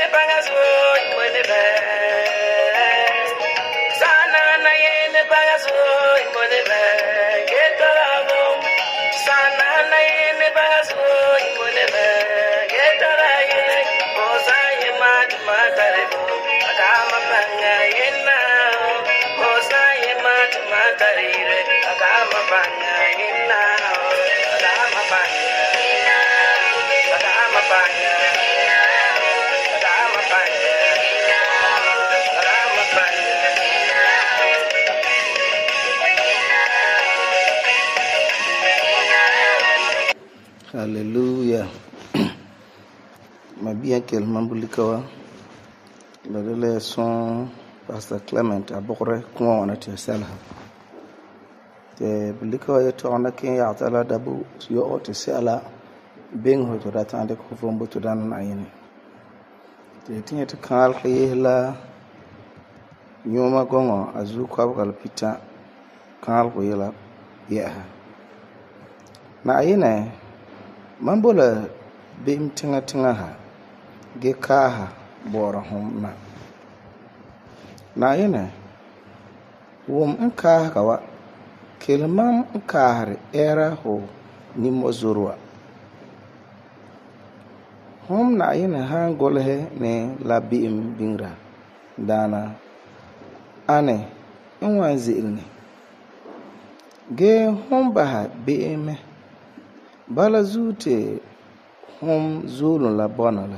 Hallelujah. Mabia kel mambulikawa. Le son Pastor Clement abokre kuma wana te selha. Te bulikawa yeto ona ken ya tala dabu yo te sela beng ho to datande ko fombo to dan na yini. Te tinye te kal khayela nyoma gongo azu kwa kal pita kal ko yela ya. Na yini mambola bim tinga ha ge ka ha bora hom na yene wom nka ka wa kelmam nka era ho ni mozurwa hom na yene ha golhe ne la bim bingra dana ane nwanzi ilni ge hom ba bim bala zute hom zulun la bonala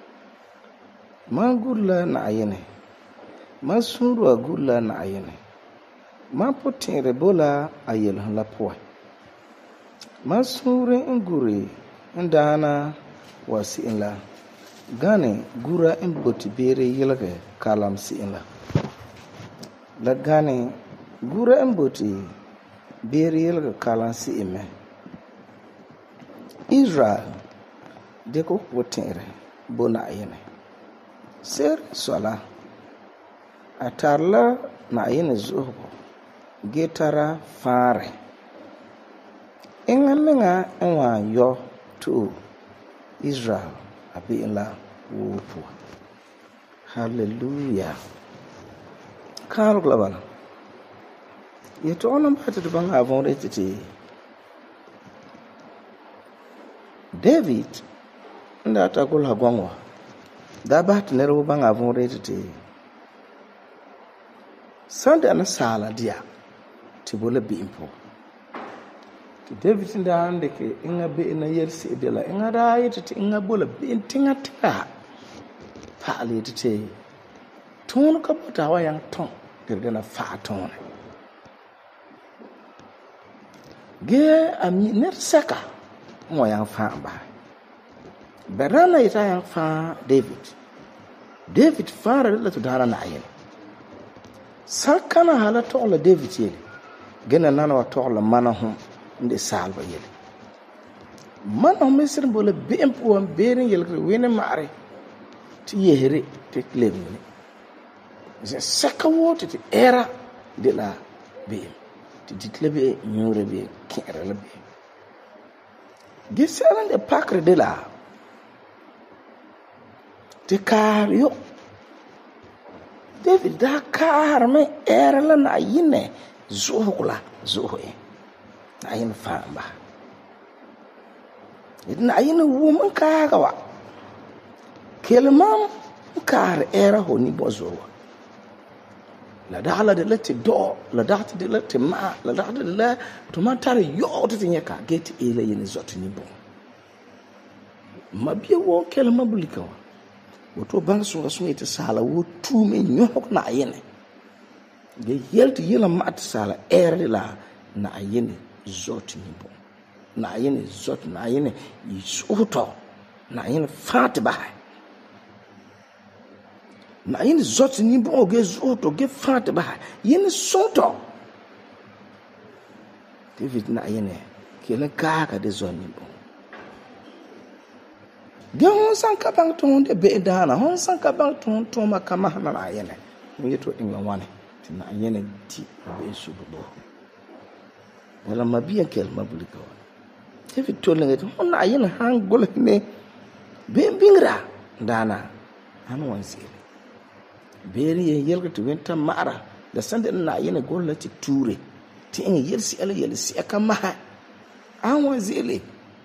mangulla na ayene masurwa gulla na ayene ma potere bola ayel la poy masure nguri ndana wasi inla gane gura in boti bere yelge kalam si inla la gane gura in boti bere yelge kalam si ime Israel de ko potere bona ayene ser sola atarla na ayene zuho getara fare engamenga enwa yo to Israel abi la wupu. Hallelujah. Kar global yeto onam hata de banga avon retiti David nda ta kula gwangwa da ba ta nero banga avon retiti sanda na sala dia tibola bi impo David nda ande ke inga be na yersi dela inga da yiti inga bola bi tinga tinga pa ali tete ton ka bota wa yang ton gergana fa ton ge ami ner saka mo yang fa ba berana ita yang fa David fara la to dara na ayen sakana hala to la David yele gena nana wa to la manahum nde salba yele manahum mesir bola be empo am berin yele wene mare ti yehere te klebni je saka wote ti era de la be ti ditlebe nyore be kere la be gisara de pakre de la te kar yo David da kar me era la na yine zuhula zuhe na yin famba na yin woman ka gawa kelmam kar era ho ni bozo la dala de lati do la data de lati ma la data de la to matare yo to tinyaka get ile yin zoti ni bon mabie wo kelma bulika woto bang so ita sala wo tu me nyok na yene ge yelti yela mat sala era la na yene zoti ni bon na yene zoti na yene yisoto na yene fatba na yene zoti ni bon ge zoto ge fatba yene soto David na yene kele kaka de zoni bon ge hon san ka bang ton de be dana hon san ka bang ton makama na yene mu yeto inga wane na yene ti be subudo wala mabia kel mabulika David tolenga hon na yene hangol ne be bingra dana an wan zele beri ye yelga to wenta mara da sande na yene golla ti ture ti en yelsi ala yelsi aka maha an wan zele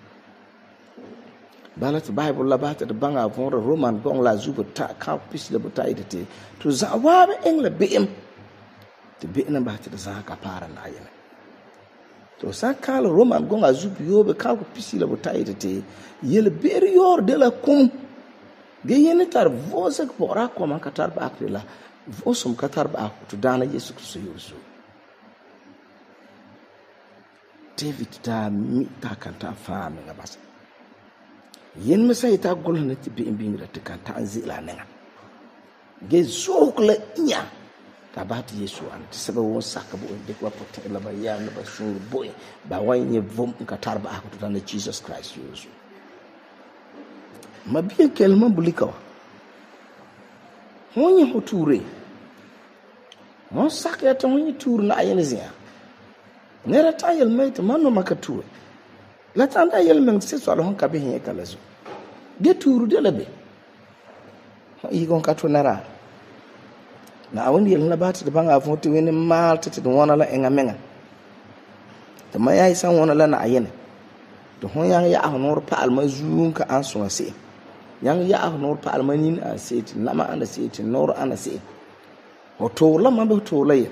balat bible la bata de banga von roman gong la zuba ta ka pis le buta idete to za wa be engla beem te be na bata de za ka para na yene to sa kala roman gong azubi yobe ka ko pis le buta idete yele beri yor de la kum ge yene tar vosa ko ra ko man katar ba akrila vosum katar ba to dana yesu kristo yusu david ta mi ta kanta fa me ngabasa yen mesay ta golna ti bi bingra te kanta anzila nenga ge zokla nya ka bat yesu an ti sebe won sakabu de ko pote la ba ya na ba shuru boy ba wanye vom katar ba to dana jesus christ yusu mabiya kelma bulikawa honye hoture mon sakya ta honye tur na ayene zia nera ta yel mait manno makatu la tanda yel men se so alhon kabe hin kalazo de turu de labe yi gon kato nara na awon yel na bati de banga fonti wen malta te wona la enga menga to mayai san wona la na ayene to hon yang ya honor pa alma zuun ka an so se yang ya honor pa alma nin a seti nama ana seti nor ana se hoto la ma be to la ye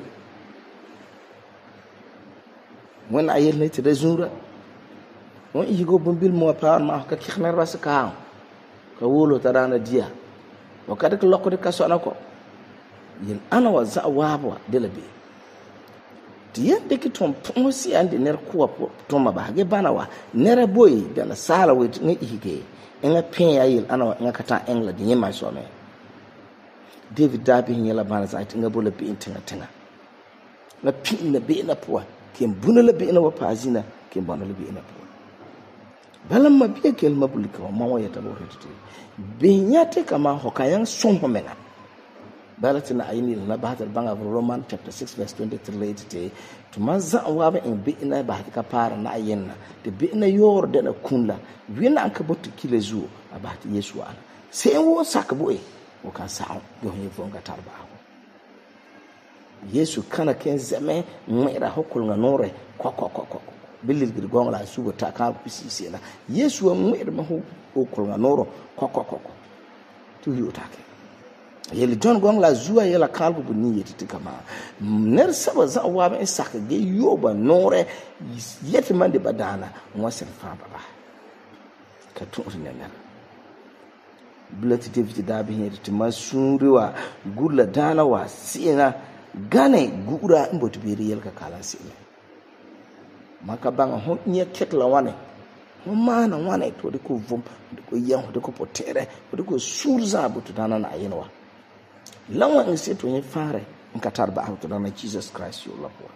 when ayel ne te de zura won yi go bombil mo pa ma ka khnar ras ka wolo tarana dia o kada ko lokko de kaso anako yin ana wa za wabwa de labe tiyan de ki tom ponsi ande ner kuwa to ma ba ge bana wa nera boy de na sala wit ngi hige enga pen ayil ana wa nga kata engla de nyema so me david dabi nyela bana za tinga bola bi intinga tinga na pin na be na puwa kem bunala be na wa pazina kem banala be na puwa balam ma biya kel mabulika wa mawa ya tabo retete benyate kama hokayan sompo menga balatina ayini na bahar banga roman chapter 6 verse 23 retete to manza wa ba in bi ina bahar ka para na ayenna de bi ina yor de na kunla wina an ka botu kile zuo abati yesu ana sai wo sakabo e o kan sa go he vonga tarba yesu kana ken zame mera hokul nga nore ko bilil gir gong la sugo ta ka pisisi na yesu mera ma hokul nga noro ko tu yu take yeli john gong la zuwa yela kalbu bu ni yeti kama ner saba za wa ba isaka ge yoba nore yeti mande badana ngwasen fa baba ka tu ne ner bulati david da bi yeti masuriwa gulla dana wa sina gane gura mbotu biri yelka kala sine maka banga hon nye ketla wane hon mana wane to de ko vom de ko yan de ko potere de ko surza butu dana na ayinwa lawa nse to nye fare nkatar ba to dana jesus christ yo lapo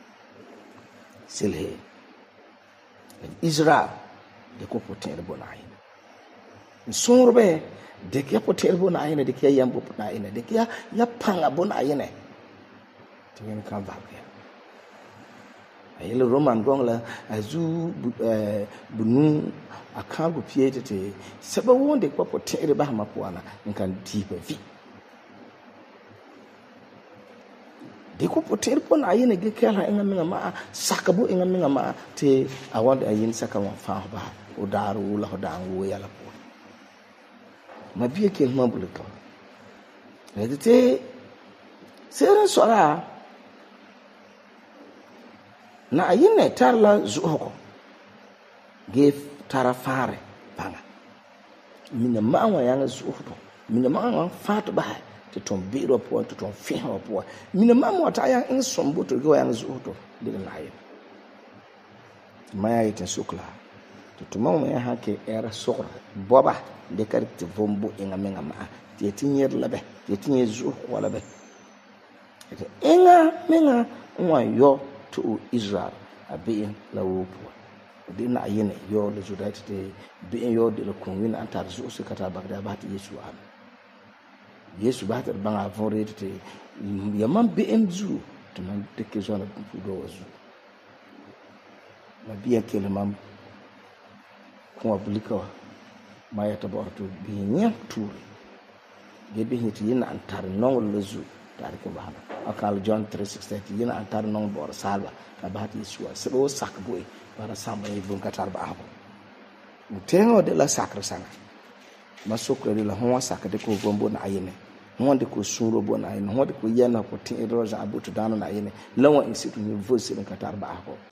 silhe israel de ko potere bona ayina nsorbe de ke potere bona ayina de ke yambo bona ayina de ke ya panga bona ayina wen kan valke ayele roman gongla azu bunu akago pietete seba wonde kwa potere ba mapuana nkan dipe vi de ko potere pon ayene ge kala enga minga ma sakabo enga minga ma te awande ayin saka wa fa ba o daru la hodangu yala po mabiye kel mabulika edite sera sora na ayine tarla zuhoko ge tara fare banga mina mawa yanga zuhoko mina mawa fatu ba te ton biro po to ton fiho po mina mawa ta yang in sombo to go yanga zuhoko de na ayi maya ite sukla to tumawo ya hake era sokra boba de karti vombo inga menga ma te tinyer labe te tinyer zuhoko wala be inga menga wa yo to Israel a being la wopo dina ayene yo le judate te being yo de la kunwin antar zo se kata bagda bat yesu bat banga vorete te yamam being zu to man de ke zona do wazu ma biya kele mam ko abulika ma ya tabartu bi nya turi gebe hiti yina antar nong lezu tarik bahana akal John 3:16 yina antar nong bor salba na bahati Yeshua sebo sakboy para samba yi bun katar ba abo tengo de la sacre sanga masokre de la hon sakade ko bombo na ayene honde ko suro bona ayene honde ko yana ko tin roja abutu dano na ayene lawa insitu ni vosi katar ba abo